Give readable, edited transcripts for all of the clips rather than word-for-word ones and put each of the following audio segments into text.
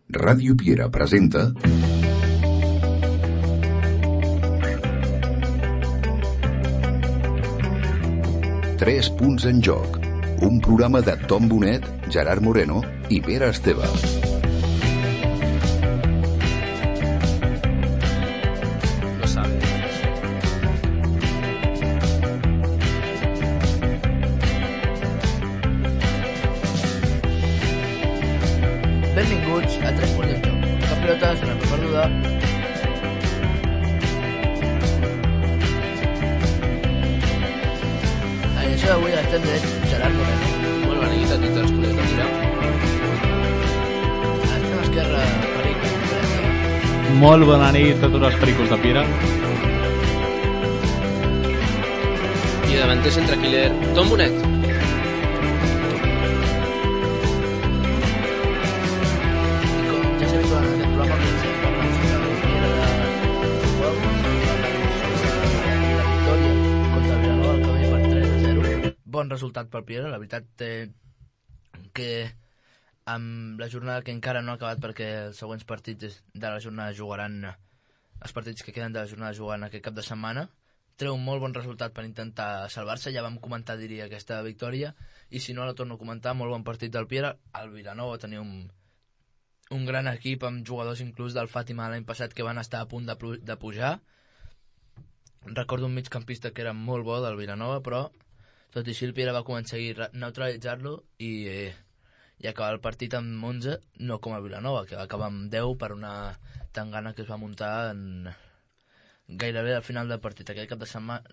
Ràdio Piera presenta Tres punts en joc, un programa de Tom Bonet, Gerard Moreno i Pere Esteve. Benvinguts a 3 punts en joc. Cap pilota se l'ha perduda. En això d'avui estem de Gerard Moreno. Molt bona nit a tots els col·legs de Mira. A l'extrema esquerra, Peric. Molt bona nit a tots els pericos de Piera. I davanter centre killer, Tom Bonet. I com ja s'ha vist en aquest programa, comencem parlant sobre el Piera de futbol, la victòria contra el Vilanova, que ve per 3-0. Bon resultat pel Piera, la veritat que amb la jornada que encara no ha acabat, perquè els següents partits de la jornada jugaran, els partits que queden de la jornada jugaran aquest cap de setmana, treu un molt bon resultat per intentar salvar-se. Ja vam comentar, diria, aquesta victòria, i si no la torno a comentar, molt bon partit del Piera. El Vilanova tenia un gran equip amb jugadors inclús del Fàtima l'any passat que van estar a punt de pujar. Recordo un migcampista que era molt bo del Vilanova, però tot i així el Piera va aconseguir neutralitzar-lo i acabar el partit amb 11, no com el Vilanova, que va acabar amb 10 per una tangana que es va muntar gairebé al final del partit. Aquest cap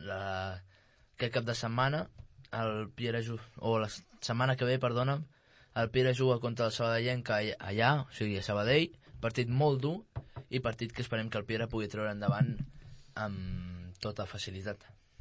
de setmana el Piera la setmana que ve, perdona, el Piera juga contra el Sabadellenc allà, o sigui, a Sabadell, partit molt dur i partit que esperem que el Piera pugui treure endavant amb tota facilitat.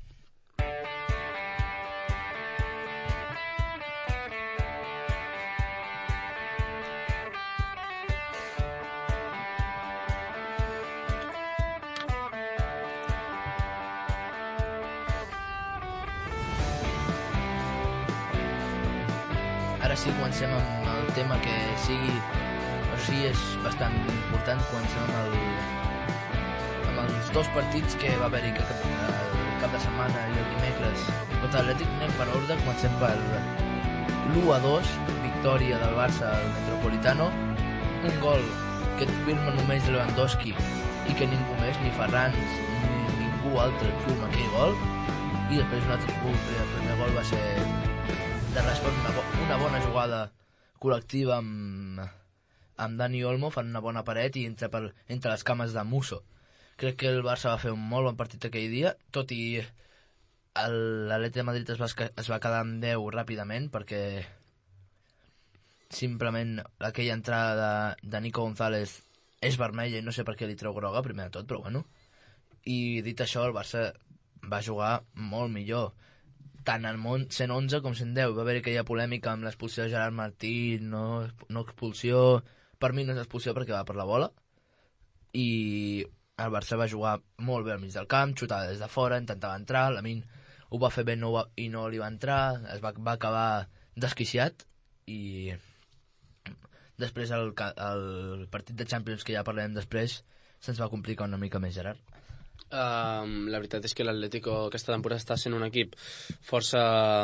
Ara sí, comencem amb el tema que sigui és bastant important. Comencem amb els dos partits que va haver-hi el cap de setmana i el dimecres contra l'Atlètic. Anem per ordre, comencem per l'1-2, victòria del Barça al Metropolitano, un gol que et firma només Lewandowski i que ningú més, ni Ferran ni ningú altre firma aquell gol, i després un altre gol. El primer gol va ser de respon una bona jugada col·lectiva amb Dani Olmo, fan una bona paret i entra entre les cames de Musso. Crec que el Barça va fer un molt bon partit aquell dia, tot i l'Atlètic de Madrid es va quedar amb 10 ràpidament, perquè simplement aquella entrada de Nico González és vermella i no sé per què li treu groga, primer de tot, però bueno. I dit això, el Barça va jugar molt millor, tant al món 111 com 110. Va haver aquella polèmica amb l'expulsió de Gerard Martí, no expulsió. Per mi no és expulsió perquè va per la bola. I el Barça va jugar molt bé al mig del camp, xutava des de fora, intentava entrar, Lamine ho va fer bé i no li va entrar, va acabar desquiciat, i després el partit de Champions, que ja parlarem després, se'ns va complicar una mica més, Gerard. La veritat és que l'Atlético aquesta temporada està sent un equip força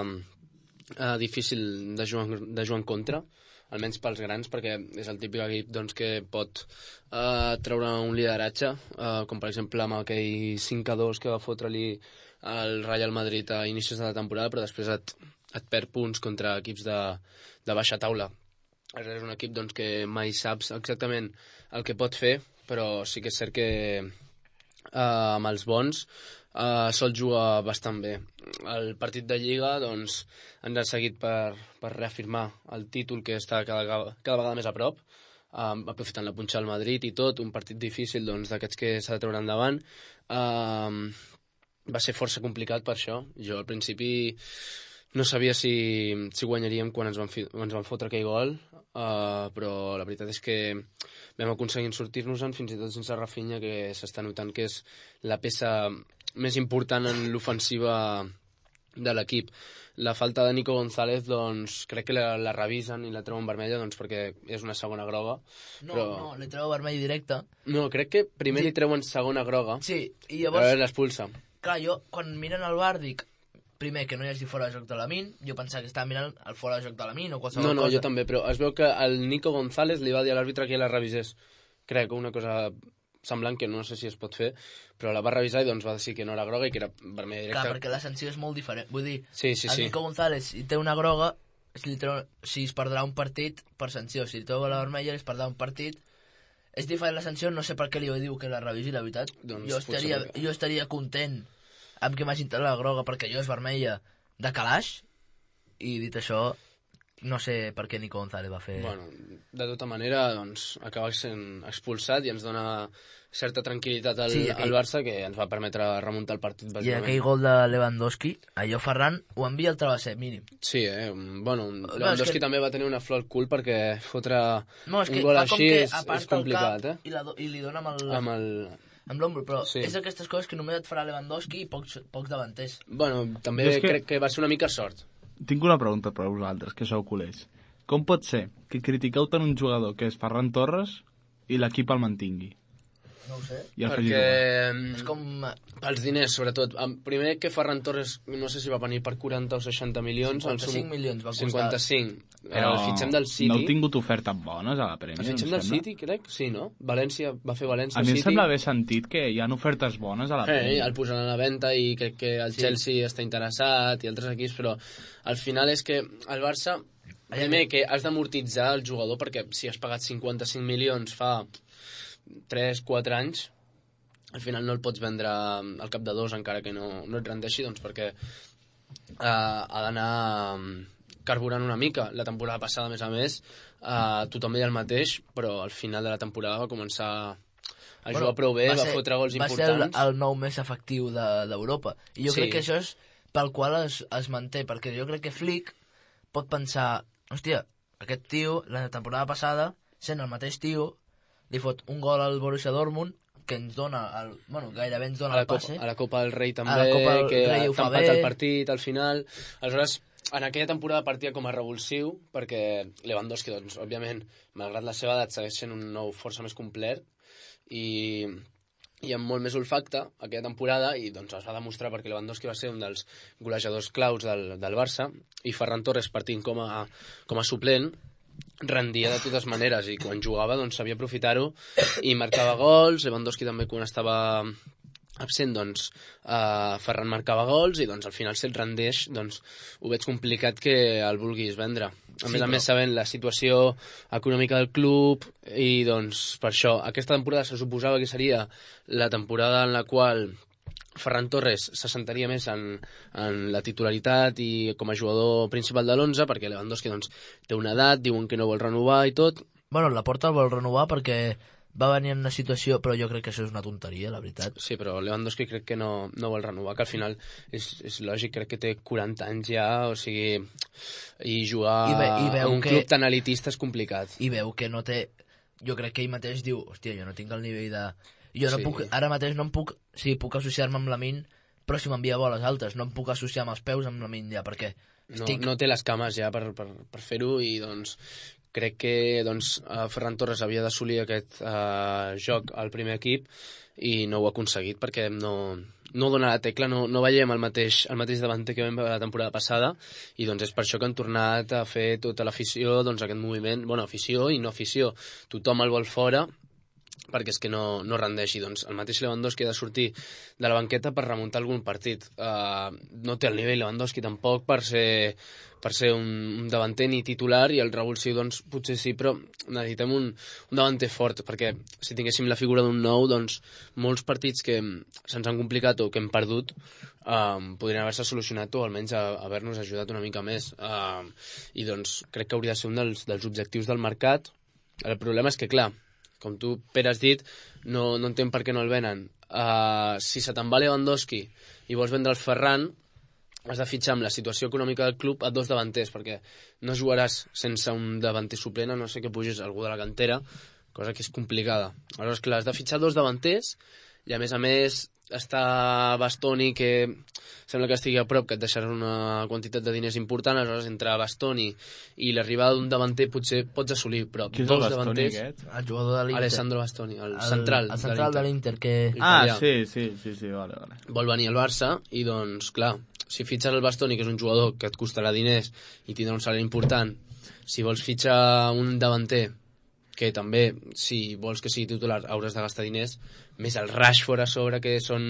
difícil de jugar en contra, almenys pels grans, perquè és el típic equip doncs, que pot treure un lideratge, com per exemple amb aquell 5-2 que va fotre-li el Real Madrid a inicis de la temporada, però després et perd punts contra equips de baixa taula. És un equip doncs, que mai saps exactament el que pot fer, però sí que és cert que amb els bons sol jugar bastant bé. El partit de Lliga doncs, ens ha seguit per reafirmar el títol, que està cada vegada més a prop, aprofitant la punxa al Madrid i tot, un partit difícil doncs, d'aquests que s'ha de treure endavant. Va ser força complicat per això. Jo al principi no sabia si guanyaríem quan ens van fotre aquell gol, però la veritat és que vam aconseguir sortir-nos-en, fins i tot sense Rafinha, que s'està notant que és la peça més important en l'ofensiva de l'equip. La falta de Nico González, doncs, crec que la revisen i la treuen vermella, doncs, perquè és una segona groga. No, li treu vermell directe. No, crec que primer li treuen segona groga. Sí, i Llavors llavors... l'expulsa. Clar, jo, quan miren el bar, dic, primer, que no hi hagi fora de joc de Lamine, jo pensava que estava mirant el fora de joc de Lamine o qualsevol No, cosa. jo també, però es veu que el Nico González li va dir a l'àrbitre que ja la revisés. Crec, una cosa semblant que no sé si es pot fer, però la va revisar i doncs va decidir que no era groga i que era vermella directa. Clar, perquè la sanció és molt diferent. Vull dir, Sí. el Nico González, si té una groga, si es perdrà un partit per sanció. Si li treu la vermella, es perdrà un partit. És diferent la sanció, no sé per què li diu que la revisi, la veritat. Doncs jo estaria content amb que m'hagin tret la groga perquè jo és vermella de calaix, i dit això, no sé per què Nico González va fer... Bueno, de tota manera, doncs, acaba sent expulsat i ens dona certa tranquil·litat al Barça, que ens va permetre remuntar el partit, bàsicament. I aquell gol de Lewandowski, allò Ferran ho envia al travesser, mínim. Sí, bueno, Lewandowski també va tenir una flor al cul perquè fotre un gol així és el complicat, cap i li dona amb l'ombro, però sí. És aquestes coses que només et farà Lewandowski i pocs davanters. Bueno, també crec que va ser una mica sort. Tinc una pregunta per a vosaltres, que sou culers. Com pot ser que critiqueu tant un jugador que és Ferran Torres i l'equip el mantingui? No ho sé. Perquè és com... els diners, sobretot. Primer que Ferran Torres, no sé si va venir per 40 o 60 milions. 55 milions va costar. 55. Però el fitxem del City... No heu tingut ofertes bones a la Premier? El fitxem del City, crec? Sí, no? València, va fer València City. A mi em City. sembla haver sentit que hi ha ofertes bones a la Premier. El posen a la venda i crec que el Chelsea està interessat i altres equips, però al final és que el Barça... Primer, que has d'amortitzar el jugador, perquè si has pagat 55 milions fa 3-4 anys, al final no el pots vendre al cap de 2 encara que no et rendeixi, doncs perquè ha d'anar carburant una mica. La temporada passada, a més, tothom deia el mateix, però al final de la temporada va començar a jugar prou bé, va fotre gols importants. Va ser el nou més efectiu d'Europa. I jo crec que això és pel qual es manté, perquè jo crec que Flick pot pensar, hòstia, aquest tio, la temporada passada, sent el mateix tio, li fot un gol al Borussia Dortmund, que ens dona, gairebé ens dona el passe. A la Copa del Rei també, que t'empat el partit al final. Aleshores, en aquella temporada partia com a revulsiu, perquè Lewandowski, doncs, òbviament, malgrat la seva edat, segueix sent un nou força més complet, i amb molt més olfacte aquella temporada, i doncs es va demostrar perquè Lewandowski va ser un dels golejadors claus del Barça, i Ferran Torres partint com a suplent rendia de totes maneres, i quan jugava doncs sabia aprofitar-ho i marcava gols. Lewandowski també, quan estava absent, doncs Ferran marcava gols, i doncs al final si et rendeix, doncs ho veig complicat que el vulguis vendre. A més, sabent la situació econòmica del club, i doncs per això aquesta temporada se suposava que seria la temporada en la qual Ferran Torres se sentaria més en la titularitat i com a jugador principal de l'11, perquè Lewandowski doncs, té una edat, diuen que no vol renovar i tot. Bueno, la Porta el vol renovar perquè va venir en una situació, però jo crec que això és una tonteria, la veritat. Sí, però Lewandowski crec que no vol renovar, que al final és lògic, crec que té 40 anys ja, o sigui, i jugar en un club tan elitista és complicat. I veu que no té... Jo crec que ell mateix diu, hòstia, jo no tinc el nivell de... Jo no puc, ara mateix no em puc... Sí, puc associar-me amb Lamine, però si m'envia boles altes, no em puc associar amb els peus amb Lamine ja, perquè... No té les cames ja per fer-ho, i doncs crec que Ferran Torres havia d'assolir aquest joc al primer equip, i no ho ha aconseguit perquè no dona la tecla, no veiem el mateix davanter que vam veure la temporada passada, i doncs és per això que han tornat a fer tota l'afició, doncs aquest moviment, bueno, afició i no afició, tothom el vol fora, perquè és que no rendeixi. Doncs el mateix Lewandowski ha de sortir de la banqueta per remuntar algun partit. No té el nivell Lewandowski tampoc per ser un davanter ni titular, i el revulsiu doncs potser sí, però necessitem un davanter fort, perquè si tinguéssim la figura d'un nou, doncs molts partits que se'ns han complicat o que hem perdut podrien haver-se solucionat, o almenys haver-nos ajudat una mica més, i doncs crec que hauria de ser un dels objectius del mercat. El problema és que, clar, com tu, Pere, has dit, no entenc per què no el venen. Si se te'n va Lewandowski i vols vendre el Ferran, has de fitxar amb la situació econòmica del club a 2 davanters, perquè no jugaràs sense un davanter suplent, a no sé que pugis algú de la cantera, cosa que és complicada. Aleshores, clar, has de fitxar 2 davanters, i a més està Bastoni, que sembla que estigui a prop, que et deixarà una quantitat de diners important, aleshores entre Bastoni i l'arribada d'un davanter potser pots assolir, però Qui és el dos Bastoni, davanters... aquest? El jugador de l'Inter. Alessandro Bastoni, el central de l'Inter, que... Italià. Sí, vale. Vol venir al Barça i, doncs, clar, si fitxes el Bastoni, que és un jugador que et costarà diners i tindrà un salari important, si vols fitxar un davanter, que també, si vols que sigui titular, hauràs de gastar diners, més el Rashford a sobre, que són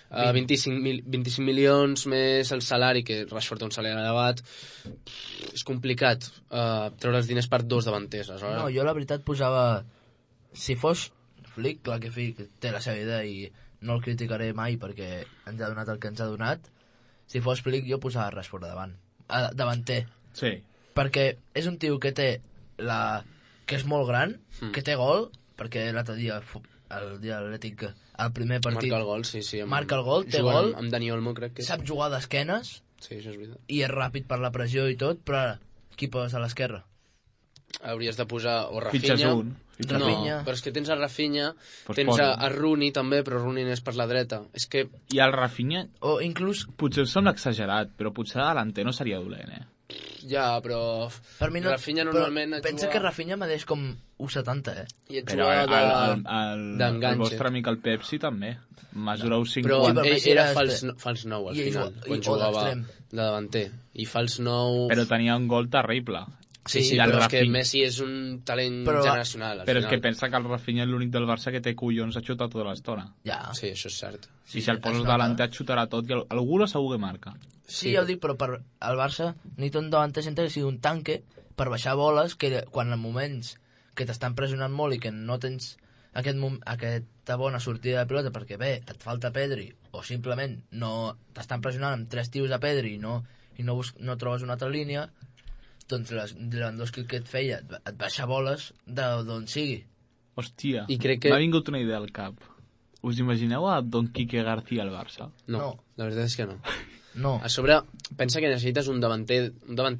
25 milions, més el salari, que Rashford té un salari elevat. És complicat treure els diners per dos davanters. Aleshores... No, jo la veritat posava... Si fos Flick, clar que Flick té la seva idea i no el criticaré mai perquè ens ha donat el que ens ha donat. Si fos Flick, jo posava Rashford davanter. Sí. Perquè és un tio que té que és molt gran, que té gol, perquè l'altre dia, el dia Atlètic, el primer partit... Marca el gol, sí. Marca el gol, té gol. Amb Dani Olmo, crec que és. Sap jugar d'esquenes. Sí, això és veritat. I és ràpid per la pressió i tot, però qui poses a l'esquerra? Hauries de posar o Rafinha... Fitxes un. Rafinha. No, però és que tens a Rafinha, Pues tens posa. a Rooney també, però Rooney és per la dreta. És que... I el Rafinha, O inclús... potser em sembla exagerat, però potser delanter no seria dolent, Ja, però... Per mi no, Rafinha normalment però pensa que Rafinha medeix com 1,70, I et Però juga el d'enganxe. vostre amic el Pepsi també. Mesura 1,50. Però Sí, però ell Messi era era fals 9 al i ell final, juga- quan o jugava d'extrem. de davanter. I fals 9... Però tenia un gol terrible. Sí, i el però és que Rafinha- Messi és un talent Però- generacional. Al Però és final. que pensa que el Rafinha és l'únic del Barça que té collons a xutar tota l'estona. Ja. Sí, això és cert. Si el poses es nota. delanter et xutarà tot i algú segur que marca. Sí, ja ho dic, però per al Barça necessita un davanter centre que sigui un tanque per baixar boles, que quan en moments que t'estan pressionant molt i que no tens aquesta bona sortida de pilota perquè bé, et falta Pedri, o simplement no t'estan pressionant amb 3 tios a Pedri i no trobes una altra línia, doncs Lewandowski que et feia et baixa boles d'on sigui. Hòstia, I crec que- m'ha vingut una idea al cap. Us imagineu a Don Quique García al Barça? No, la veritat és que no. No. A sobre, pensa que necessites un davanter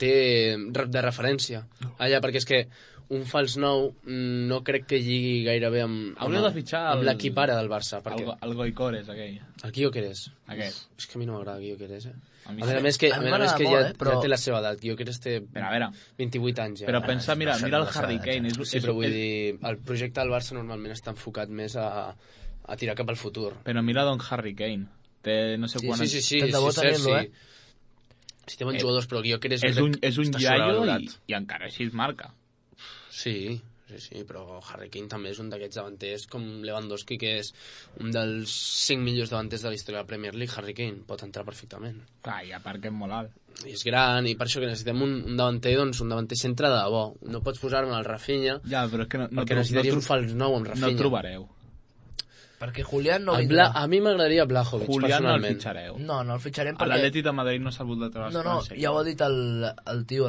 de referència. Allà, perquè és que un fals 9 no crec que lligui gaire bé Hauria de fitxar amb l'equip ara del Barça. Perquè... El Goicores, aquell. El Gyökeres. Aquest. És que a mi no m'agrada Gyökeres, A mi A sí. més que, A mi ja, m'agrada molt, però- ja té la seva edat. Gyökeres té Però a veure, 28 anys ja. però pensa, mira el Harry Kane. Sí, però vull dir, el projecte del Barça normalment està enfocat més a tirar cap al futur. Però mira Don Harry Kane. Té no sé quan... Sí, Tant de bo és cert, tenir-lo, sí. Si té bons jugadors, però Gyökeres És un està iaio sobrevalorat. i encara així es marca. Sí, però Harry Kane també és un d'aquests davanters com Lewandowski, que és un dels 5 millors davanters de la història de la Premier League. Harry Kane pot entrar perfectament. Clar, i a part que és molt alt. I és gran, i per això que necessitem un davanter, doncs un davanter centre de bo. No pots posar-me el Rafinha, Ja, però és que perquè necessitaries un fals nou amb Rafinha. No trobareu. Perquè Julián no vindrà. A mi m'agradaria Blajovic, Julián no el personalment. fitxareu. No el fitxarem A perquè... l'Atleti de Madrid no s'ha volgut de treure No, ja ho ha dit el tio,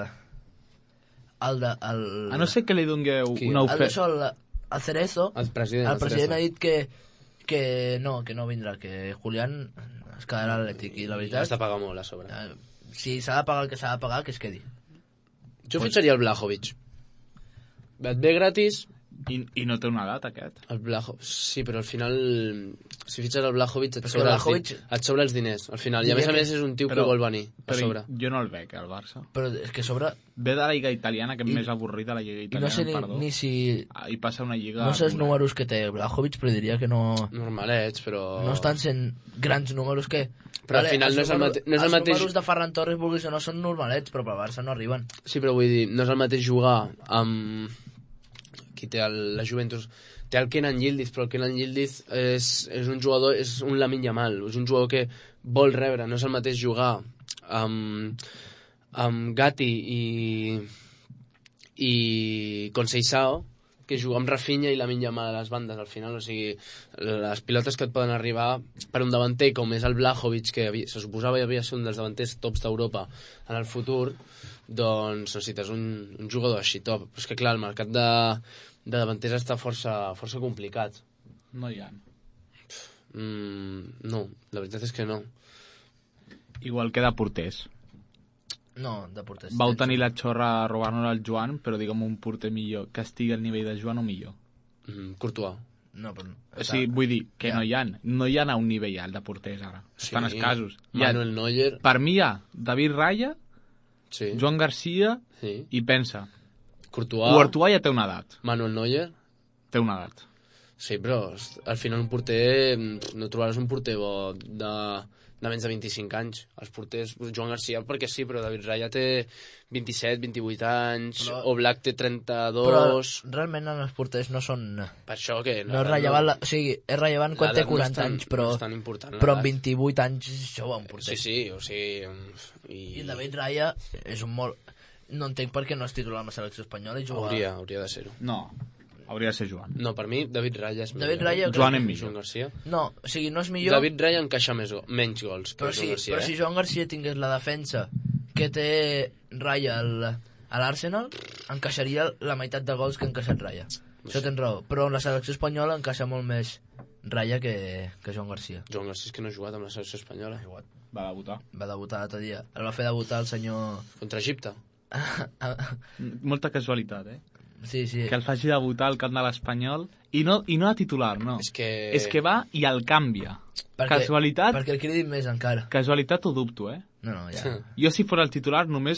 A no ser que li dongueu Qui? una el oferta. d'això, el Cerezo, El president ha dit que no vindrà, que Julián es quedarà a l'Atlètic, i la Has veritat, de pagar molt a sobre. si s'ha de pagar el que s'ha de pagar, que es quedi. Jo fitxaria el Blajovic. Et ve gratis, I no té una edat, aquest. el Blajovic. Sí, però al final, si fitxes el Blajovic, et Però sobra, Blajovic- et sobra els diners. Al final, i a Diria més que- és un tio que Però- vol venir a Però sobre. jo no el veig, al Barça. Però és que a sobre... Ve de la Lliga Italiana, que és I- més avorrida, la Lliga I Italiana, no sé perdó. ni si... I passa una Lliga... No sé els dura. números que té Blajovic, però diria que no Normalets, però... estan sent grans números que... Però al final no és el mateix... Els números de Ferran Torres, vulguis o no, són normalets, però per Barça no arriben. Sí, però vull dir, no és el mateix jugar amb... Qui té la Juventus? Té el Kenan Yildiz, però el Kenan Yildiz és un jugador, és un Lamine Yamal, és un jugador que vol rebre, no és el mateix jugar amb Gatti i Conceição que jugar amb Rafinha i Lamine Yamal a les bandes al final, o sigui, les pilotes que et poden arribar per un davanter com és el Blajovic, que se suposava que havia de ser un dels davanters tops d'Europa en el futur, doncs necessites un jugador així top. Però és que clar, el mercat de davanters està força complicat. No hi ha. No, la veritat és que no. Igual que de porters. No, de porters. Vau tenir la xorra robant-nos al Joan, però digue'm un porter millor, que estigui al nivell de Joan o millor. Courtois. No, però... Sí, vull dir que Ja. no hi ha a un nivell alt de porters ara. Estan escassos. Manuel Neuer. Per mi hi ha David Raya, Sí. Joan Garcia Sí. i pensa, Courtois. ja té una edat. Manuel Neuer. Té una edat. Sí, però al final un porter... No trobaràs un porter bo de menys de 25 anys. Els porters... Joan Garcia, perquè sí, però David Raya té 27, 28 anys, Però- Oblak té 32... Però realment en els porters no són... Per això que... No és rellevant, o sigui, és rellevant quan té l'edat no 40 és tan- anys, però, no és tan important, però amb l'edat. 28 anys és jove un porter. Sí, o sigui... I el David Raya és un molt... No entenc per què no és titular amb la selecció espanyola i juga... Hauria de ser-ho. No, hauria de ser Joan. No, per mi, David Raya és millor. David Raya... Joan és Joan millor. Garcia. No, o sigui, no és millor... David Raya encaixa menys gols que Però Joan Garcia, però si Joan Garcia tingués la defensa que té Raya a l'Arsenal, encaixaria la meitat de gols que ha encaixat Raya. Això tens raó. Però en la selecció espanyola encaixa molt més Raya que Joan Garcia. Joan Garcia és que no ha jugat amb la selecció espanyola. Va debutar. Va debutar l'altre dia. El va fer debutar el senyor... Contra Egipte. Molta casualitat, eh? Sí, sí. Que el faci debutar al camp de l'Espanyol i no a titular, no. És que va i el canvia. Casualitat, Perquè el cridin més encara. casualitat ho dubto, eh? No, ja. Jo si fos el titular només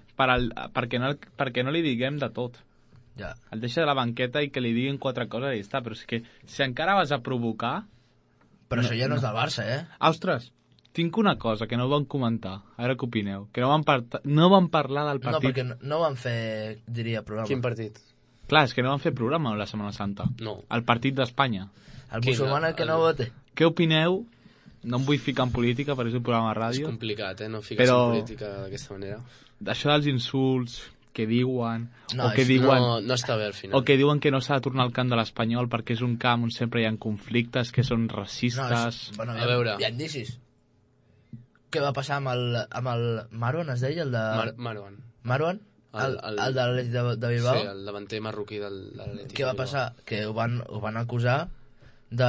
perquè no li diguem de tot. Ja. El deixa de la banqueta i que li diguin 4 coses i ja està. Però és que si encara vas a provocar... Però això ja no és del Barça, eh? Ostres, tinc una cosa que no van comentar. A veure què opineu. Que no van parlar del No, partit. perquè no van fer, diria, programa. Quin partit? Clar, és que no van fer programa la Setmana Santa. No. El partit d'Espanya. El Quin? musulmà que no vote. Què opineu? No em vull ficar en política, perquè és un programa de És ràdio. complicat, no fiques Però- en política d'aquesta manera. D'això dels insults que diuen, No, o que això diuen... No està bé al final. O que diuen que no s'ha de tornar al camp de l'Espanyol perquè és un camp on sempre hi ha conflictes, que són racistes... bueno, A veure. Hi ha indicis. Què va passar amb el Marwan, es deia? El de... Marwan. Marwan? El de l'Atlètic de Bilbao? Sí, el davanter marroquí de l'Atlètic. Què va passar? Que ho van acusar de...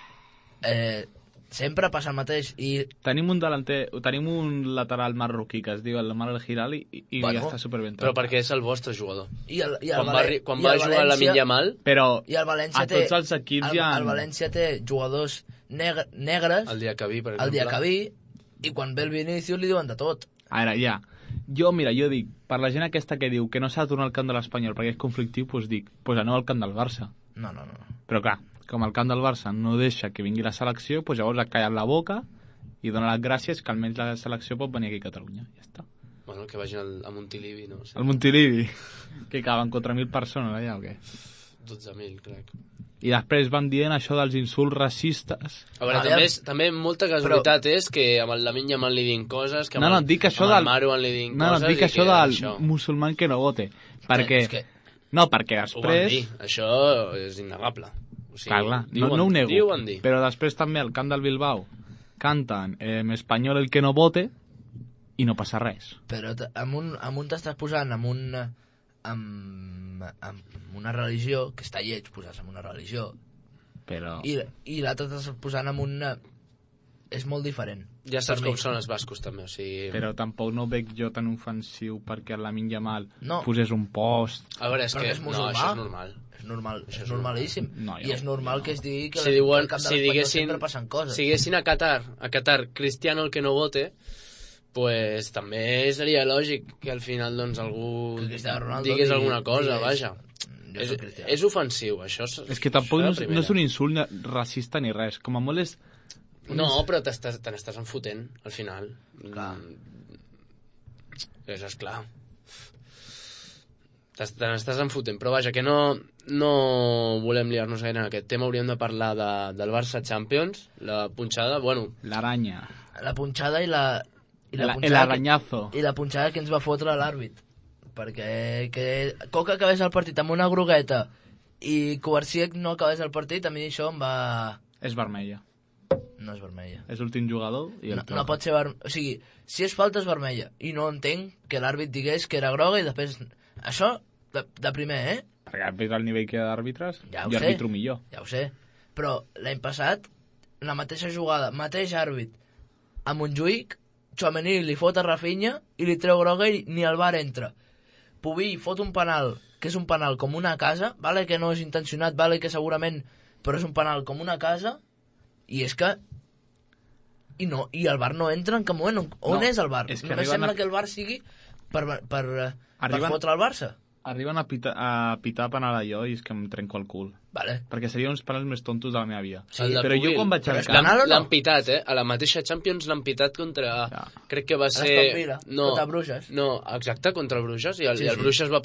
sempre passa el mateix i... Tenim un lateral marroquí que es diu el Mar El Hilal i Bueno, ja està superben tot. Però perquè és el vostre jugador. Quan Quan va jugar a la Yamal, Però I el València a tots els equips hi ha... El València té jugadors negres, el Diacabí, per exemple. el Diacabí, i quan ve el Vinícius li diuen de tot. A veure, ja. Jo dic, per la gent aquesta que diu que no s'ha de tornar al camp de l'Espanyol perquè és conflictiu, doncs dic, aneu al camp del Barça. No. Però clar, com el camp del Barça no deixa que vingui la selecció, doncs llavors ha callat la boca i dona les gràcies que almenys la selecció pot venir aquí a Catalunya. Ja està. Bueno, que vagin a Montilivi, no? Sí. El Montilivi, que caben 4.000 persones allà o què? 12.000, crec. I després van dient això dels insults racistes. A veure, també molta casualitat és que amb el Lamine Yamal li diguin coses, que amb dic això amb del... el Marwan li diguin coses... dic això del musulmà que no vote. Perquè... És que... No, perquè Ho van dir, després... això és innegable. O sigui, Clar, no ho nego. Diuen dir. Però després també al camp del Bilbao canten espanyol el que no vote i no passa res. Però amb un t'estàs posant amb una religió, que està lleig posar-se amb una religió, Però... i l'altre t'estàs posant amb una... És molt diferent. Ja saps Per com mi. són els bascos, també, o sigui... Però tampoc no veig jo tan ofensiu perquè el Lamine Yamal No. posés un post. A veure, és Perquè que... és No, musulmà. això és normal. És normalíssim. No, I és normal que es digui que Si diuen, al camp de si l'Espanyol diguessin, sempre passen coses. si diguessin a Qatar, Cristiano el que no vote, pues també seria lògic que al final doncs algú Que Cristiano Ronaldo digués alguna cosa, digués, vaja. Jo soc cristià. És ofensiu, això És que tampoc això no, de no és un primera. insult racista ni res. Com a molt és... No, però te n'estàs enfotent, al final. Clar. És clar. Te n'estàs enfotent, però vaja, que no volem liar-nos gaire en aquest tema, hauríem de parlar del Barça Champions, la punxada, bueno, L'aranya. La punxada i la El arañazo. I la punxada que ens va fotre l'àrbit. Perquè que Coca acabés el partit amb una grogueta i Kovacic no acabés el partit, a mi això em va... És vermella. No és vermella. És l'últim jugador i el No pot ser vermella. O sigui, si és falta és vermella. I no entenc que l'àrbit digués que era groga i després... Això, de primer, Perquè has vist el nivell que hi ha d'àrbitres? Ja ho Jo sé. arbitro millor. Ja ho sé. Però l'any passat, la mateixa jugada, mateix àrbit, a Montjuïc, Tchouaméni li fot a Rafinha i li treu groga i ni el bar entra. Pubi fot un penal, que és un penal com una casa, vale que no és intencionat, vale que segurament però és un penal com una casa, i és que... I el VAR no entra en cap moment. On és el VAR? Només sembla que el VAR sigui per fotre el Barça. Arriben a pitar penal allò i és que em trenco el cul. Vale. Perquè serien uns penals més tontos de la meva vida. Sí, però jo quan vaig al camp... L'han pitat, a la mateixa Champions l'han pitat contra... Ja. Crec que va ser... Vila, contra Bruges. No, exacte, contra el Bruges. I el Bruges va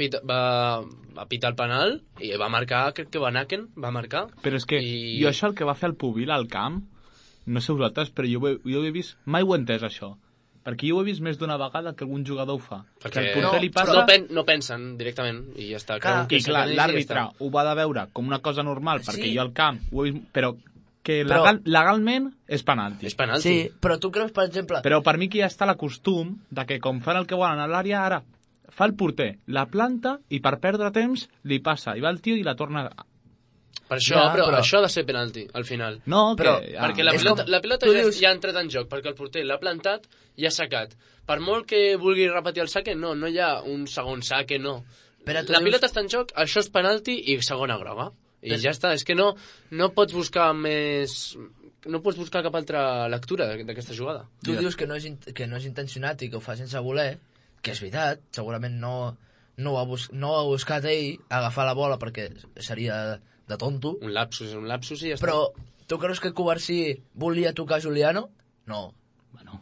pitar el penal i va marcar, crec que Van Aken va marcar. Però és que jo això el que va fer el Pubil al camp, no sé vosaltres, però jo ho he vist... Mai ho he entès, això. Perquè jo ho he vist més d'una vegada que algun jugador ho fa. Perquè el porter li passa... no pensen directament i ja està. I clar, l'àrbitre ho va de veure com una cosa normal, perquè jo al camp ho he vist... Però que legalment és penalti. És penalti. Sí, però tu creus, per exemple... Però per mi que ja està l'acostum de que com fan el que volen a l'àrea, ara fa el porter, la planta i per perdre temps li passa, i va el tio i la torna... Per això, però això ha de ser penalti, al final. No, perquè la pilota ja ha entrat en joc, perquè el porter l'ha plantat i ha sacat. Per molt que vulgui repetir el saque, no hi ha un segon saque, no. La pilota està en joc, això és penalti i segona groga. I ja està, és que no pots buscar més... No pots buscar cap altra lectura d'aquesta jugada. Tu dius que no és intencionat i que ho fa sense voler, que és veritat, segurament no ha buscat ell agafar la bola perquè seria... de tonto. Un lapsus i ja està. Però tu creus que Covarsí volia tocar Juliano? No. Bueno.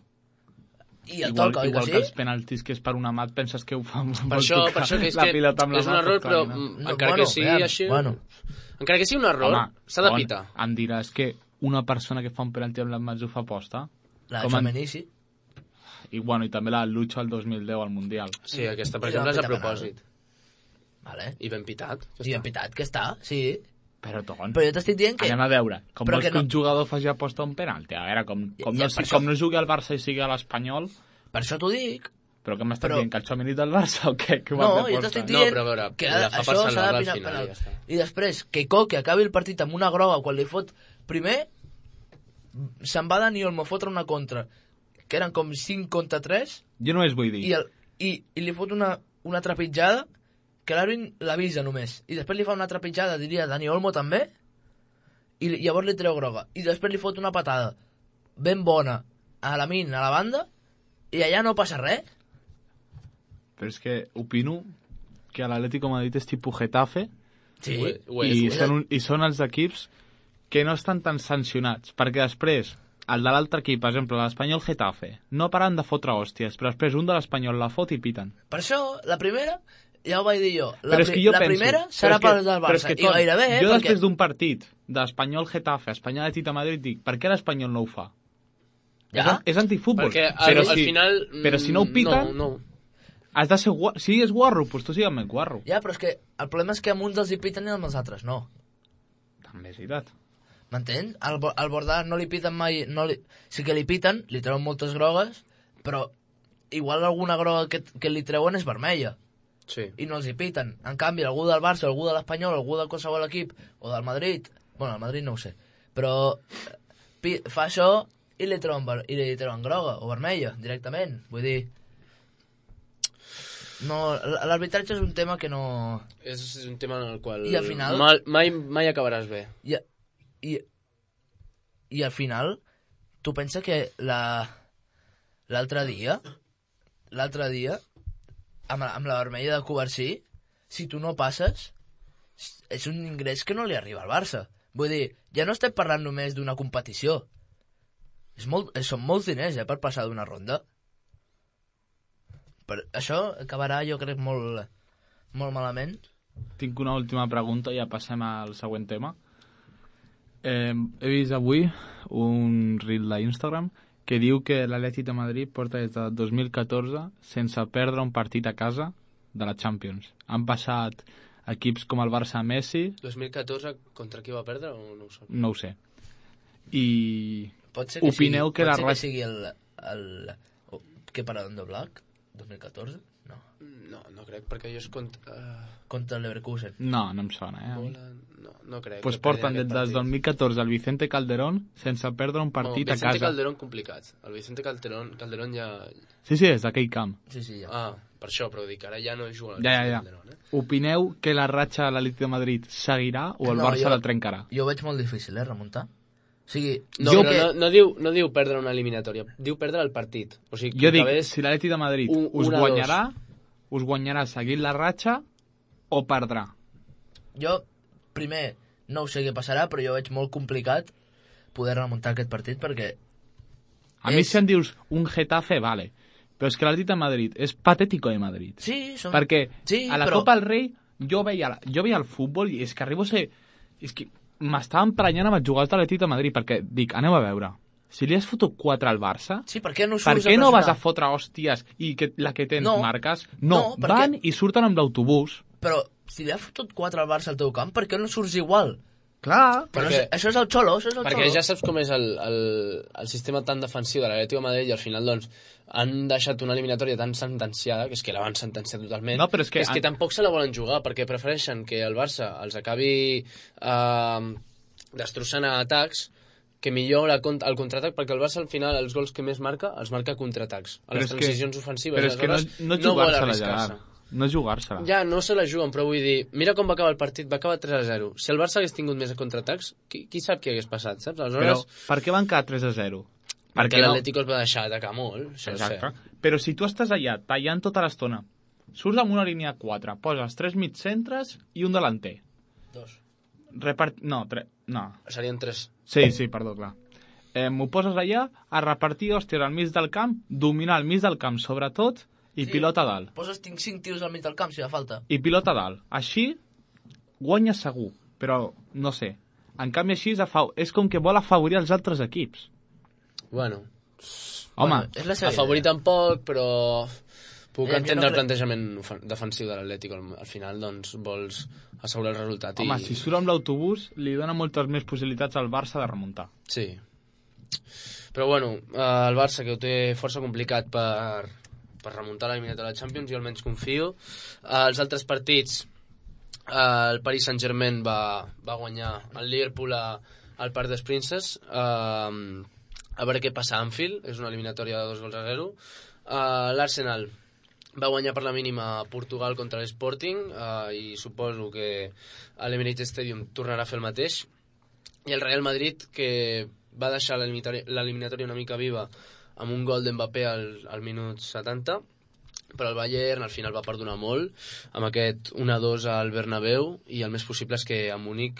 I el toca, igual que els penaltis que és per una mat, penses que ho fa per això que és la pilota amb la mà. És un error, però encara que sigui així... Encara que sigui un error, s'ha de pitar. Em diràs que una persona que fa un penalti amb les mans ho fa aposta? La de Femenici. I també la Lucho al 2010 al Mundial. Sí, aquesta, per exemple, és a propòsit. Vale. I ben pitat. I ben pitat, que està, sí. Però jo t'estic dient que... Anem a veure, com vols que un jugador faci aposta a un penalti? A veure, com no jugui al Barça i sigui a l'Espanyol... Per això t'ho dic. Però què m'estàs dient, que el Txomini del Barça o què? No, jo t'estic dient que això s'ha de pinar penal. I després, que Coque acabi el partit amb una groga quan li fot... Primer, se'n va Dani Olmo a fotre una contra, que eren com 5 contra 3. Jo només vull dir. I li fot una trepitjada que l'àrbit l'avisa només, i després li fa una trepitjada, diria Dani Olmo també, i llavors li treu groga, i després li fot una patada ben bona a Lamin, a la banda, i allà no passa res. Però és que opino que l'Atlético de Madrid és tipus Getafe, sí, i són els equips que no estan tan sancionats, perquè després el de l'altre equip, per exemple, l'Espanyol Getafe, no paren de fotre hòsties, però després un de l'Espanyol la fot i piten. Per això, la primera... Ja ho vaig dir jo. La primera serà per del Barça. I gairebé, jo després d'un partit d'Espanyol Getafe, Espanyol Atlètic de Madrid, dic, per què l'Espanyol no ho fa? Ja? És antifútbol. Perquè al final... Però si no ho piten... No. Has de ser guarro. Si és guarro, doncs tu sigues més guarro. Ja, però és que el problema és que amb uns els hi piten i amb els altres no. També és veritat. M'entens? Al Bordà no li piten mai... Sí que li piten, li treuen moltes grogues, però igual alguna groga que li treuen és vermella. Sí. I no els hi piten. En canvi, algú del Barça, algú de l'Espanyol, algú de qualsevol equip, o del Madrid, bueno, el Madrid no ho sé, però fa això i li treuen groga o vermella, directament. Vull dir... No, l'arbitratge és un tema que no... És un tema en el qual I al final... mai acabaràs bé. I al final, tu pensa que l'altre dia, amb la vermella de Covarsí, si tu no passes, és un ingrés que no li arriba al Barça. Vull dir, ja no estem parlant només d'una competició. Són molts diners, per passar d'una ronda. Això acabarà, jo crec, molt malament. Tinc una última pregunta, ja passem al següent tema. He vist avui un reel d'Instagram que diu que l'Atlètic de Madrid porta des de 2014 sense perdre un partit a casa de la Champions. Han passat equips com el Barça Messi... 2014 contra qui va perdre o no ho sap? No ho sé. I opineu que la... Pot ser que sigui el... Què Paradón de Black? 2014? No. No crec, perquè ells contra el Leverkusen. No em sona, no crec. Pues porten des del 2014 el Vicente Calderón sense perdre un partit a casa. Vicente Calderón complicat. El Vicente Calderón ja... Sí, és d'aquell camp. Sí, ja. Per això, però dic, ara ja no juga el Ja. Calderón. Opineu que la ratxa de l'Atlètic de Madrid seguirà o el Barça la trencarà? Jo ho veig molt difícil, remuntar. O sigui... No diu perdre una eliminatòria, diu perdre el partit. O sigui, jo dic, si l'Atlètic de Madrid us guanyarà seguint la ratxa o perdrà? Jo, primer, no ho sé què passarà, però jo veig molt complicat poder remuntar aquest partit perquè... A mi si em dius un Getafe, vale. Però és que l'Atlètic de Madrid és patètico de Madrid. Sí, perquè a la Copa del Rei jo veia el futbol i és que arribo a ser... És que m'estava emprenyant amb els jugadors de l'Atlètic de Madrid perquè dic, aneu a veure, si li has fotut 4 al Barça, sí, per què no vas a fotre hòsties i la que tens marques? No, van i surten amb l'autobús. Però si li has fotut 4 al Barça al teu camp, per què no surts igual? Clar, però això és el xolo, perquè ja saps com és el sistema tan defensiu de l'Atlètic de Madrid i al final doncs han deixat una eliminatòria tan sentenciada, que és que la van sentenciar totalment, no, però és que tampoc se la volen jugar, perquè prefereixen que el Barça els acabi destrossant a atacs, que millor el contraatac, perquè el Barça al final els gols que més marca, els marca contraatacs a les transicions ofensives. Però és que no jugar-se-la, Gerard. No jugar-se-la. Ja, no se la juguen, però vull dir, mira com va acabar el partit, va acabar 3-0. Si el Barça hagués tingut més contraatacs, qui sap què hagués passat, saps? Aleshores... Però per què van quedar 3-0? Perquè l'Atlético es va deixar atacar molt, això exacte. Però si tu estàs allà tallant tota l'estona, surts amb una línia 4, poses 3 mitcentres i un delanter. 2. No. Serien 3. Sí, perdó, clar. M'ho poses allà a repartir hòsties al mig del camp, dominar al mig del camp sobretot, i pilota a dalt. Poses 5 tios al mig del camp, si fa falta. I pilota a dalt. Així, guanya segur. Però, no sé. En canvi, així és com que vol afavorir els altres equips. Bueno. Home, afavorir tampoc, però... Puc entendre el plantejament defensiu de l'Atlético. Al final, doncs, vols assegurar el resultat. Home, si surt amb l'autobús, li dona moltes més possibilitats al Barça de remuntar. Sí. Però, bueno, el Barça, que ho té força complicat per remuntar l'eliminatòria de la Champions, jo almenys confio. Els altres partits, el Paris Saint-Germain va guanyar el Liverpool al Parc des Princes, a veure què passa a Anfield, és una eliminatòria de 2-0. L'Arsenal va guanyar per la mínima a Portugal contra l'Sporting, i suposo que l'Emirates Stadium tornarà a fer el mateix. I el Real Madrid, que va deixar l'eliminatòria una mica viva amb un gol d'Mbappé al minut 70, però el Bayern al final va perdonar molt amb aquest 1-2 al Bernabéu, i el més possible és que a Múnich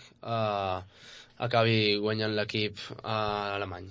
acabi guanyant l'equip alemany.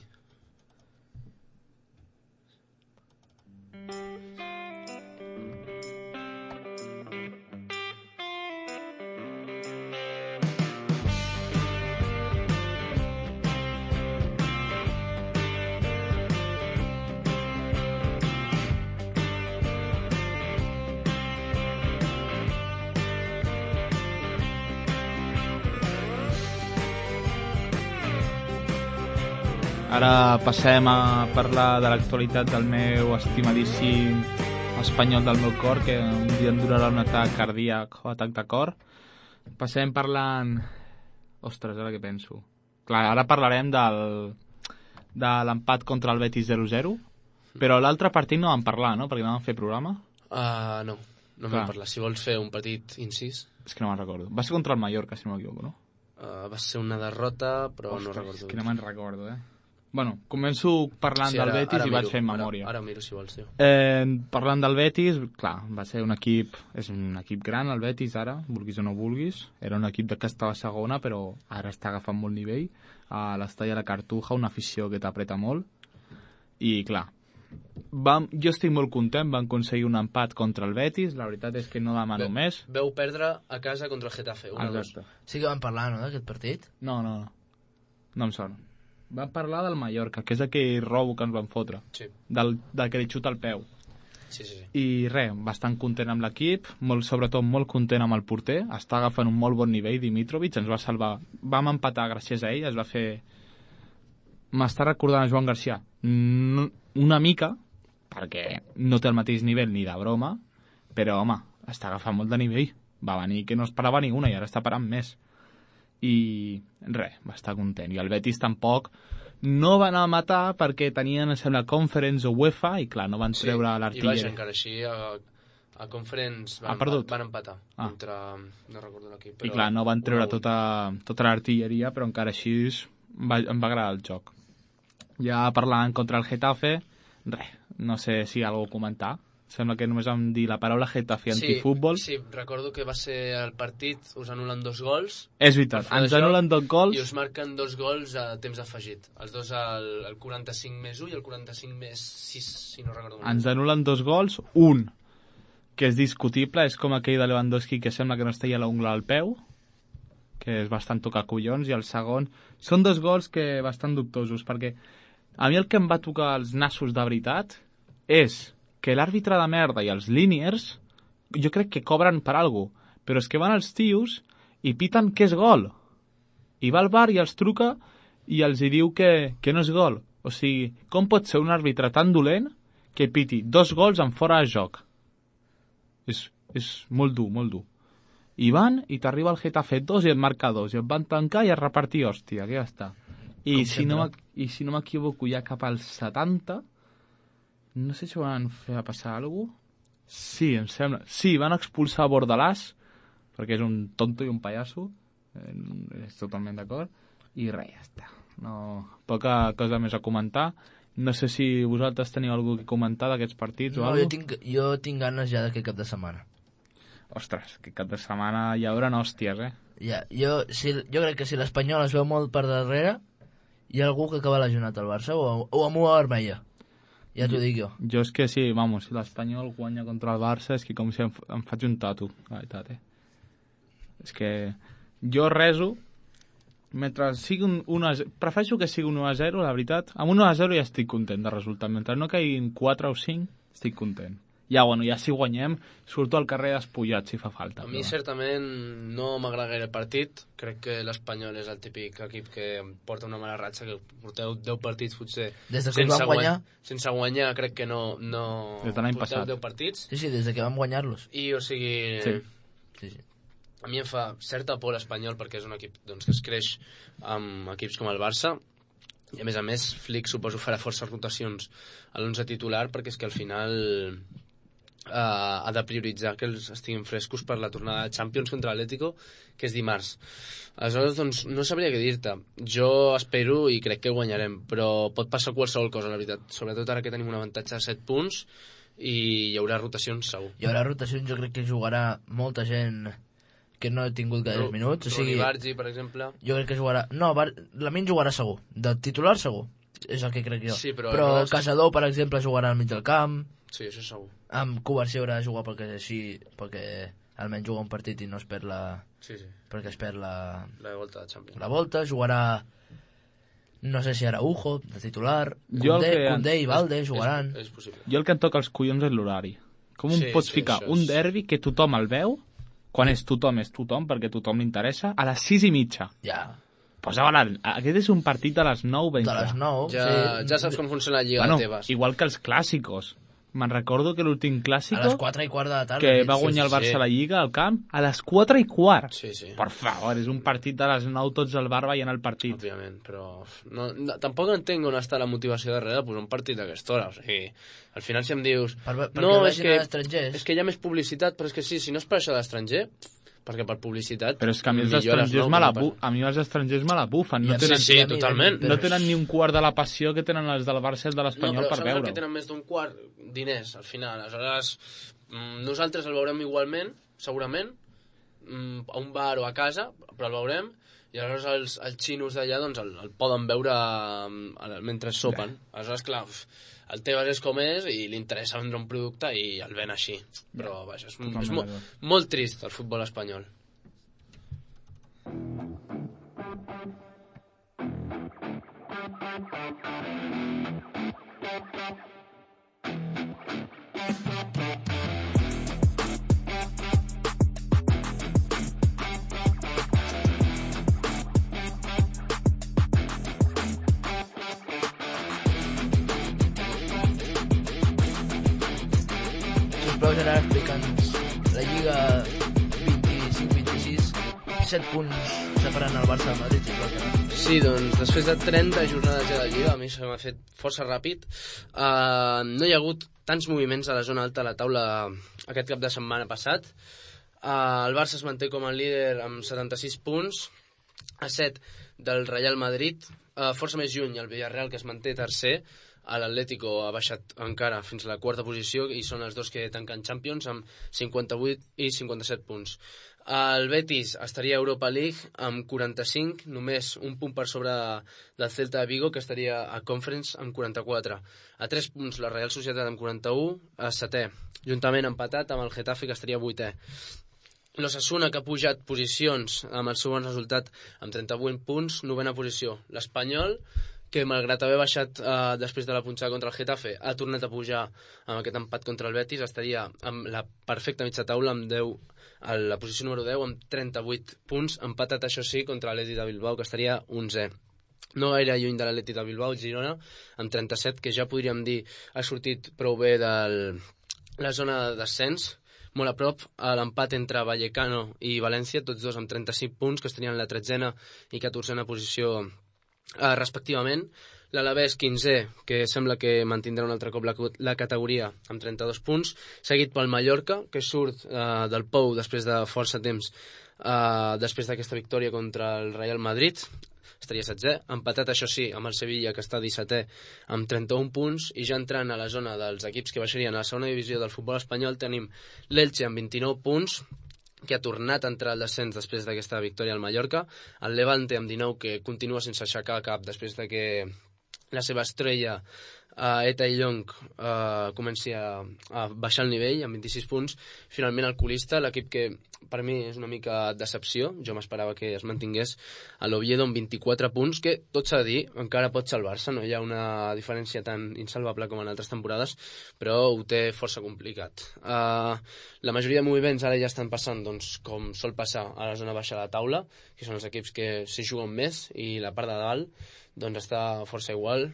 Ara passem a parlar de l'actualitat del meu estimadíssim espanyol del meu cor, que un dia em durarà un atac cardíac o atac de cor. Passem parlant... Ostres, ara què penso? Clar, ara parlarem de l'empat contra el Betis 0-0, però l'altre partit no vam parlar, no? Perquè no vam fer programa. No vam parlar. Si vols fer un partit incís... És que no me'n recordo. Va ser contra el Mallorca, si no m'equivoco, no? Va ser una derrota, però no recordo. És que no me'n recordo, Bueno, començo parlant del Betis i vaig fent memòria. Ara miro, si vols, tio. Parlant del Betis, clar, va ser un equip... És un equip gran, el Betis, ara, vulguis o no vulguis. Era un equip que estava segona, però ara està agafant molt nivell. A l'estadi de la Cartuja, una afició que t'apreta molt. I, clar, jo estic molt content, vam aconseguir un empat contra el Betis. La veritat és que no demano més. Veu perdre a casa contra el Getafe, 1-2. Sí que vam parlar, no, d'aquest partit? No em sona. Vam parlar del Mallorca, que és aquell robo que ens van fotre. Sí. Del que li xuta el peu. Sí. I res, bastant content amb l'equip, sobretot molt content amb el porter. Està agafant un molt bon nivell, Dimitrovic, ens va salvar. Vam empatar gràcies a ell, es va fer... M'està recordant a Joan Garcia. Una mica, perquè no té el mateix nivell ni de broma, però, home, està agafant molt de nivell. Va venir que no esperava ni una i ara està parant més. I res, va estar content. I el Betis tampoc no va anar a matar perquè tenien, em sembla, Conference o UEFA i, clar, no van treure l'artilleria. I vaja, encara així, a Conference van empatar contra... no recordo l'equip. I, clar, no van treure tota l'artilleria, però encara així em va agradar el joc. Ja parlant contra el Getafe, res, no sé si hi ha alguna a comentar. Sembla que només vam dir la paraula Getafe antifútbol. Sí, recordo que va ser el partit, us anulen 2 gols. És veritat, ens anulen 2 gols. I us marquen 2 gols a temps afegit. Els dos el 45 més 1 i el 45 més 6, si no recordo. Ens anulen 2 gols, un que és discutible, és com aquell de Lewandowski que sembla que no es talla l'ungla al peu, que és bastant tocar collons, i el segon... Són 2 gols que bastant dubtosos, perquè a mi el que em va tocar els nassos de veritat és que l'àrbitre de merda i els líniers jo crec que cobren per alguna cosa, però és que van els tios i piten que és gol. I va al bar i els truca i els hi diu que no és gol. O sigui, com pot ser un àrbitre tan dolent que piti 2 gols en fora de joc? És molt dur, molt dur. I van i t'arriba el Getafe 2 i et marca 2 i et van tancar i a repartir hòstia, que ja està. I si no m'equivoco ja cap als 70... No sé si van fer passar alguna cosa. Sí, em sembla. Sí, van expulsar Bordalàs, perquè és un tonto i un pallasso. És totalment d'acord. I res, ja està. No, poca cosa més a comentar. No sé si vosaltres teniu alguna cosa a comentar d'aquests partits o alguna cosa. Jo tinc ganes ja d'aquest cap de setmana. Ostres, aquest cap de setmana hi haurà hòsties, Ja, jo crec que si l'Espanyol es veu molt per darrere, hi ha algú que acaba lesionat al Barça o amb una vermella. Ja t'ho dic jo. Jo és que sí, vamos, si l'Espanyol guanya contra el Barça és que com si em faig un tatu, la veritat, És que jo reso, mentre sigui un 1-0, prefereixo que sigui un 1-0, la veritat. Amb un 1-0 ja estic content de resultat. Mentre no caiguin 4 o 5, estic content. Ja, bueno, ja si guanyem, surto al carrer despullat, si fa falta. A mi, certament, no m'agrada gaire el partit. Crec que l'Espanyol és el típic equip que porta una mala ratxa, que porteu 10 partits, potser... Des que vam guanyar? Sense guanyar, crec que no... Des de l'any passat. 10 partits. Sí, des de que vam guanyar-los. I, o sigui... Sí. A mi em fa certa por l'Espanyol perquè és un equip doncs, que es creix amb equips com el Barça. I, a més, Flick suposo farà forces rotacions a l'11 titular perquè és que al final... ha de prioritzar que els estiguin frescos per la tornada de Champions contra l'Atlético, que és dimarts. Aleshores, doncs, no sabria què dir-te. Jo espero i crec que guanyarem, però pot passar qualsevol cosa, la veritat. Sobretot ara que tenim un avantatge de 7 punts i hi haurà rotacions, segur. Hi haurà rotacions, jo crec que jugarà molta gent que no ha tingut gaire minuts. Roni Bargi, per exemple. Jo crec que jugarà... No, Lamin jugarà segur. De titular, segur. És el que crec jo. Sí, però Casador, per exemple, jugarà al mig del camp. Sí, això segur. Amb Covarsí haurà de jugar perquè almenys juga un partit i no es perd la... Sí. Perquè es perd la volta de Champions. La volta, jugarà... No sé si Araujo, de titular, Koundé i Valde jugaran. És possible. Jo el que em toca els collons és l'horari. Com pots ficar un derbi que tothom el veu, quan és tothom, perquè tothom li interessa, a les 6:30? Ja. Aquest és un partit a les 9 ben clar. A les 9, ja saps com funciona la Lliga de Tebas. Igual que els clàssicos. Me'n recordo que l'últim clàssico... A les 4:15 de la tarda. Que va guanyar el Barça a la Lliga, al camp, a les 4:15. Sí. Per favor, és un partit de les 9, tots al bar veient el partit. Òbviament, però... No, tampoc entenc on està la motivació darrere de posar un partit d'aquesta hora. O sigui, al final si em dius... És que hi ha més publicitat, però és que sí, si no és per això d'estranger... perquè per publicitat... Però és que a mi els estrangers me la bufen. Sí, totalment. No tenen ni un quart de la passió que tenen els del Barça i de l'Espanyol per veure-ho. No, però que tenen més d'un quart diners, al final. Aleshores, nosaltres el veurem igualment, segurament, a un bar o a casa, però el veurem, i aleshores els xinos d'allà doncs, el poden veure mentre sopen. Aleshores, clar, el Tebas és com és i li interessa vendre un producte i el ven així. Però, vaja, és molt trist el futbol espanyol. Gerard, explica'ns Lliga 25-26, 7 punts separant el Barça de Madrid, si pot. Sí, doncs, després de 30 jornades ja de Lliga, a mi se m'ha fet força ràpid. No hi ha hagut tants moviments a la zona alta de la taula aquest cap de setmana passat. El Barça es manté com a líder amb 76 punts, a 7 del Real Madrid, força més lluny el Villarreal, que es manté tercer. L'Atlético ha baixat encara fins a la quarta posició i són els dos que tanquen Champions amb 58 i 57 punts. El Betis estaria a Europa League amb 45, només un punt per sobre del Celta de Vigo, que estaria a Conference amb 44. A 3 punts la Real Societat amb 41, a setè, juntament empatat amb el Getafe, que estaria a vuitè. L'Osasuna, que ha pujat posicions amb el seu bon resultat amb 38 punts, novena posició. L'Espanyol, que malgrat haver baixat després de la punxada contra el Getafe, ha tornat a pujar amb aquest empat contra el Betis, estaria amb la perfecta mitja taula amb 10, a la posició número 10 amb 38 punts, empatat això sí contra l'Atlètic de Bilbao, que estaria 11è. No gaire lluny de l'Atlètic de Bilbao, Girona, amb 37, que ja podríem dir ha sortit prou bé de la zona de descens, molt a prop, a l'empat entre Vallecano i València, tots dos amb 35 punts, que estarien en la 13a i 14a posició respectivament. L'Alavés 15è, que sembla que mantindrà un altre cop la categoria amb 32 punts, seguit pel Mallorca, que surt del pou després de força temps, després d'aquesta victòria contra el Real Madrid, estaria 16è, empatat això sí amb el Sevilla, que està 17è amb 31 punts, i ja entrant a la zona dels equips que baixarien a la segona divisió del futbol espanyol tenim l'Elche amb 29 punts, que ha tornat a entrar al descens després d'aquesta victòria al Mallorca, el Levante amb 19, que continua sense aixecar cap després de que la seva estrella Eta i Llong comenci a baixar el nivell amb 26 punts. Finalment el colista, l'equip que per mi és una mica decepció, jo m'esperava que es mantingués, a l'Oviedo amb 24 punts, que tot s'ha de dir, encara pot salvar-se, no hi ha una diferència tan insalvable com en altres temporades, però ho té força complicat. La majoria de moviments ara ja estan passant, doncs, com sol passar a la zona baixa de la taula, que són els equips que s'hi juguen més, i la part de dalt doncs està força igual.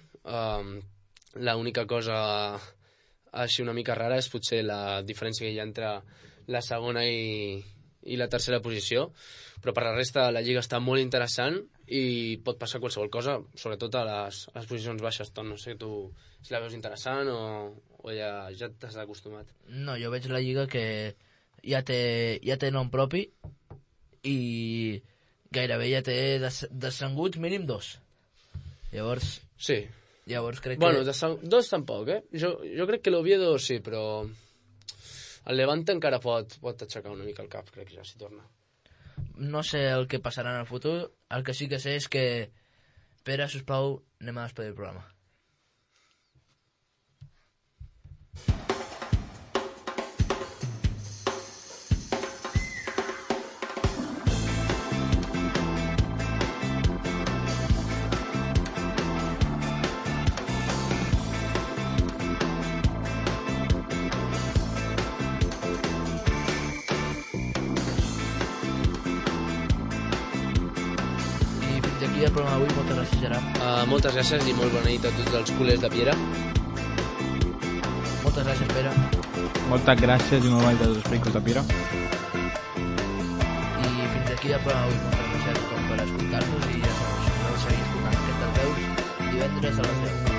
L'única cosa així una mica rara és potser la diferència que hi ha entre la segona i la tercera posició, però per la resta la Lliga està molt interessant i pot passar qualsevol cosa, sobretot a les posicions baixes. No sé tu si la veus interessant o ja t'has acostumat. No, jo veig la Lliga que ja té nom propi i gairebé ja té descenguts mínim 2. Llavors... Sí. Llavors crec bueno, que... dos tampoc, Jo crec que l'Oviedo sí, però el Levante encara pot aixecar una mica el cap, crec que ja s'hi torna. No sé el que passarà en el futur, el que sí que sé és que Pere, sisplau, anem a despedir el programa. I el programa d'avui, moltes gràcies, Gerard. Moltes gràcies i molt bona nit a tots els culers de Piera. Moltes gràcies, Pere. Moltes gràcies i molt bona nit a tots els picos de Piera. I fins aquí el programa d'avui, moltes gràcies a tothom per escoltar-nos i ja sabeu, si voleu seguir escoltant aquestes veus, divendres a les 10.